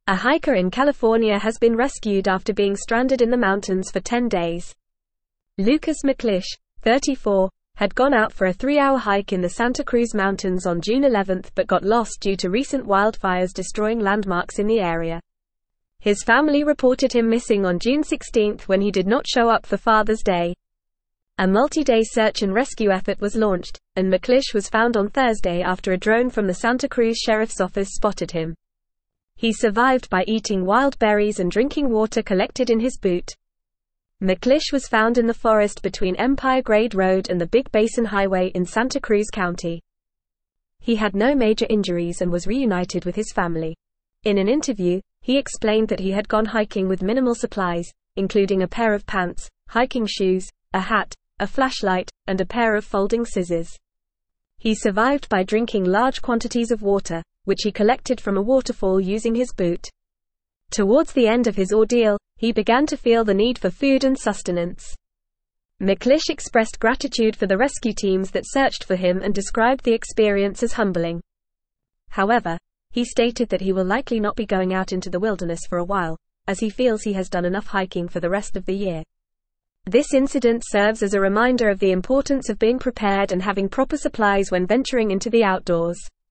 A hiker in California has been rescued after being stranded in the mountains for 10 days. Lucas McLeish, 34, had gone out for a 3-hour hike in the Santa Cruz Mountains on June 11 but got lost due to recent wildfires destroying landmarks in the area. His family reported him missing on June 16 when he did not show up for Father's Day. A multi-day search and rescue effort was launched, and McLeish was found on Thursday after a drone from the Santa Cruz Sheriff's Office spotted him. He survived by eating wild berries and drinking water collected in his boot. McLeish was found in the forest between Empire Grade Road and the Big Basin Highway in Santa Cruz County. He had no major injuries and was reunited with his family. In an interview, he explained that he had gone hiking with minimal supplies, including a pair of pants, hiking shoes, a hat, a flashlight, and a pair of folding scissors. He survived by drinking large quantities of water, which he collected from a waterfall using his boot. Towards the end of his ordeal, he began to feel the need for food and sustenance. McLeish expressed gratitude for the rescue teams that searched for him and described the experience as humbling. However, he stated that he will likely not be going out into the wilderness for a while, as he feels he has done enough hiking for the rest of the year. This incident serves as a reminder of the importance of being prepared and having proper supplies when venturing into the outdoors.